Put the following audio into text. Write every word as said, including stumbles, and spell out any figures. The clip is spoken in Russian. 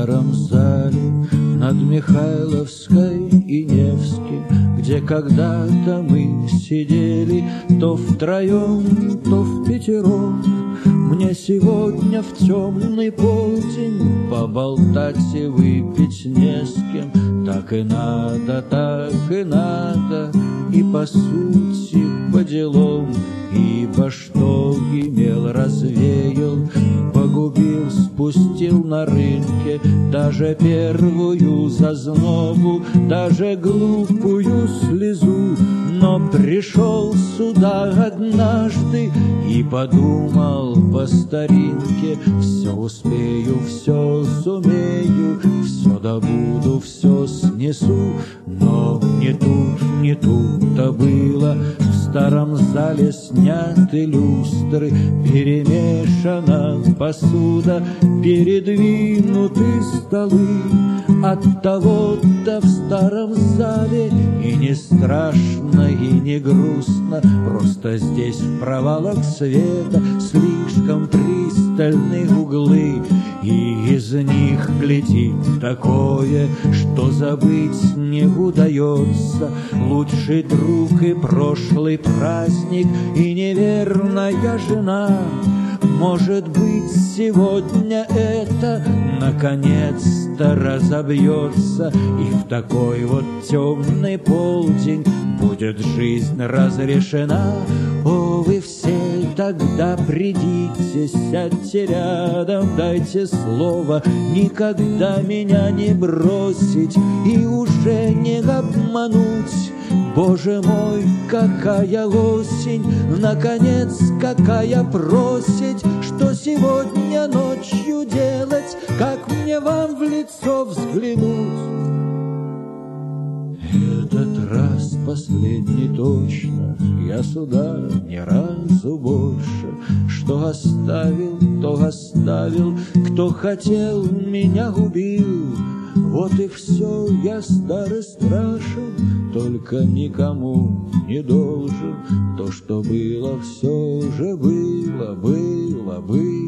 старом зале над Михайловской и Невским, где когда-то мы сидели то втроем, то впятером. Мне сегодня в темный полдень поболтать и выпить не с кем. Так и надо, так и надо, и по сути, по делам. Ибо что имел, развеял, погубил, спустил на рынке даже первую зазнобу, даже глупую слезу. Но пришел сюда однажды и подумал по старинке: все успею, все сумею, все добуду, все снесу. Но не тут, не тут-то было. В старом зале сняты люстры, перемешана посуда, передвинуты столы. Оттого-то в старом зале и не страшно, и не грустно. Просто здесь в провалах света слишком пристальные углы, и из них глядит такое, что забыть не удается. Лучший друг и прошлый праздник, и неверная жена. Может быть, сегодня это наконец-то разобьется, и в такой вот темный полдень будет жизнь разрешена. О, вы все тогда придите, сядьте рядом, дайте слово никогда меня не бросить и уже не обмануть. Боже мой, какая осень, наконец, какая просить, что сегодня ночью делать, как мне вам в лицо взглянуть. Этот раз последний точно, я сюда ни разу больше. Что оставил, то оставил, кто хотел, меня убил. Вот и все, я стар и страшен, только никому не должен. То, что было, все же было, было, было.